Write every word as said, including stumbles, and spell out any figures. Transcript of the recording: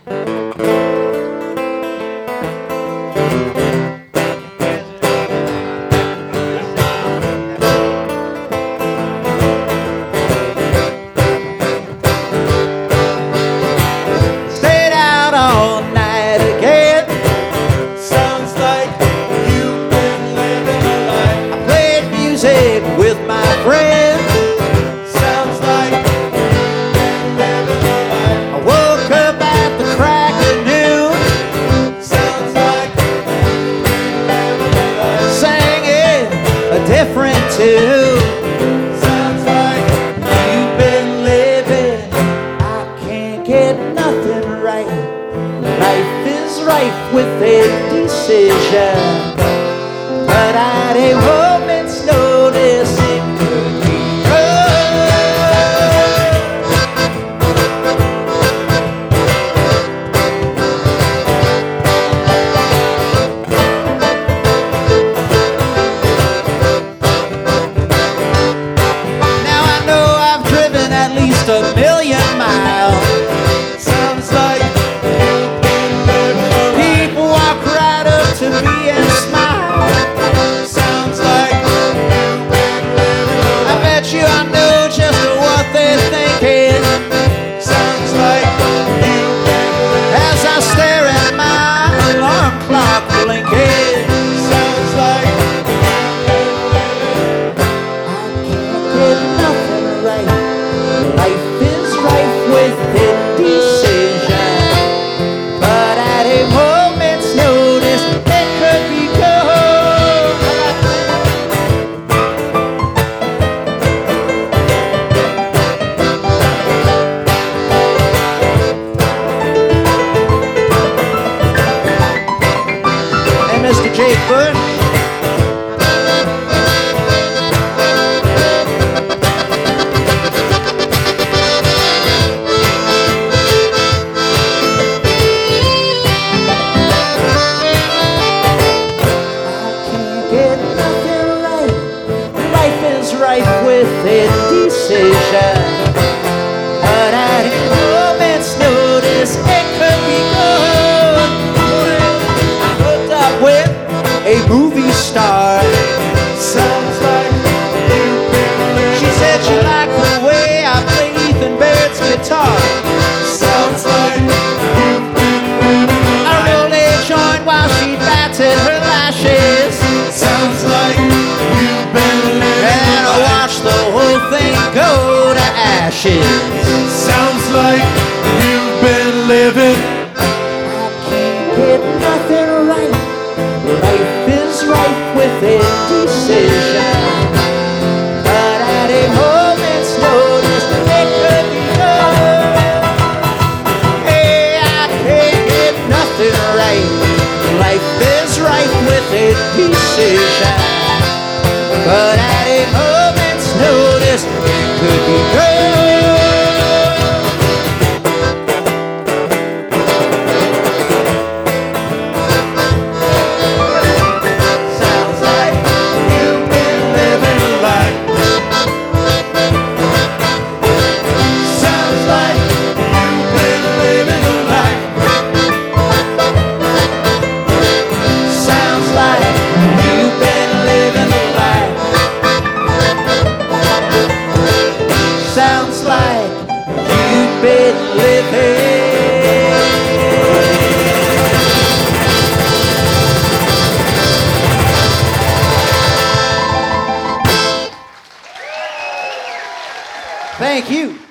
Stayed out all night again. Sounds like you've been living a life. I played music with my friends. Sounds like you've been living a life. I woke up at the crack of noon. Sounds like you've been living a life. Singing a different tune. Sounds like you've been living. I can't get nothing right. Life is rife with indecision, but at a moment's notice it could be Now I know I've driven at least a million miles. Sounds like you've been living a life. People walk right up to me and smile. Sounds like you've been living a life. I bet you I know just what they're thinking. Sounds like you've been living. As I stare at my alarm clock blinking. Sounds like you've been living. I can't get nothing right. Life is rife with indecision, but at a moment's notice it could be gone. Hey, Mister Jake Bush. Get nothing right. Life is rife with indecision, but at a moment's notice it could be gone. I hooked up with a movie star. Sounds like you've been living. She said she liked the way I play Ethan Baird's guitar. Sounds like you've been living. I rolled a joint while she batted her lashes. Sounds like you've been living. And I watched the whole thing go to ashes. Sounds like you've been living. I can't get nothing right. Life is rife with indecision, but at a moment's notice it could be gone. Hey, I can't get nothing right. Life is rife with indecision, but at a moment's notice it could be gone. Sounds like you've been living a life. Sounds like you've been living a life. Sounds like you've been living a life. Sounds like you've been living. Thank you.